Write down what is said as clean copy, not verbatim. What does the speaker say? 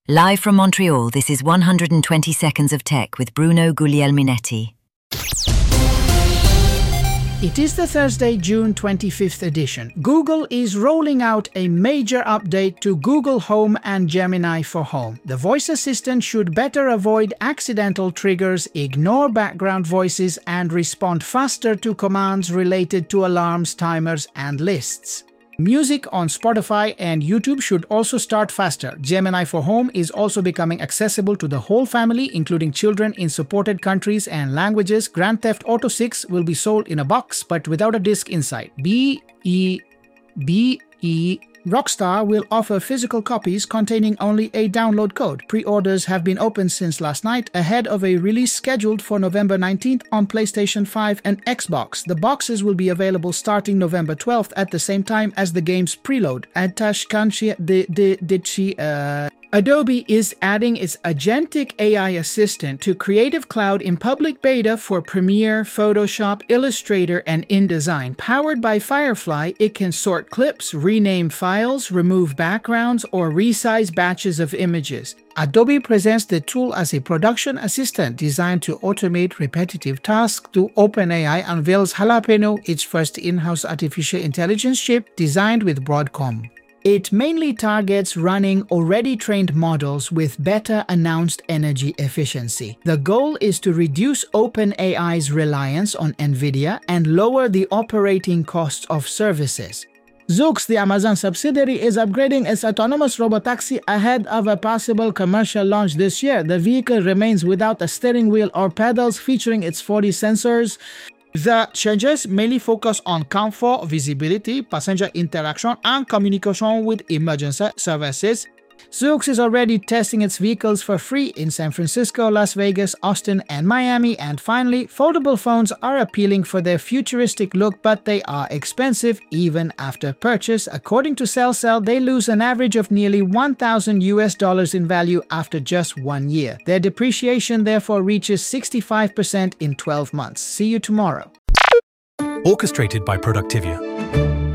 Live from Montreal, this is 120 Seconds of Tech with Bruno Guglielminetti. It is the Thursday, June 25th edition. Google is rolling out a major update to Google Home and Gemini for Home. The voice assistant should better avoid accidental triggers, ignore background voices, and respond faster to commands related to alarms, timers, and lists. Music on Spotify and YouTube should also start faster. Gemini for Home is also becoming accessible to the whole family, including children in supported countries and languages. Grand Theft Auto 6 will be sold in a box but without a disc inside. B.E. Rockstar will offer physical copies containing only a download code. Pre-orders have been opened since last night, ahead of a release scheduled for November 19th on PlayStation 5 and Xbox. The boxes will be available starting November 12th at the same time as the game's preload. Adobe is adding its Agentic AI assistant to Creative Cloud in public beta for Premiere, Photoshop, Illustrator, and InDesign. Powered by Firefly, it can sort clips, rename files, remove backgrounds, or resize batches of images. Adobe presents the tool as a production assistant designed to automate repetitive tasks. OpenAI unveils Jalapeno, its first in-house artificial intelligence chip designed with Broadcom. It mainly targets running already trained models with better announced energy efficiency. The goal is to reduce OpenAI's reliance on NVIDIA and lower the operating costs of services. Zoox, the Amazon subsidiary, is upgrading its autonomous robotaxi ahead of a possible commercial launch this year. The vehicle remains without a steering wheel or pedals, featuring its 4D sensors. The changes mainly focus on comfort, visibility, passenger interaction, and communication with emergency services. Zoox is already testing its vehicles for free in San Francisco, Las Vegas, Austin, and Miami. And finally, foldable phones are appealing for their futuristic look, but they are expensive even after purchase. According to CellCell, they lose an average of nearly $1,000 in value after just 1 year. Their depreciation therefore reaches 65% in 12 months. See you tomorrow. Orchestrated by Productivia.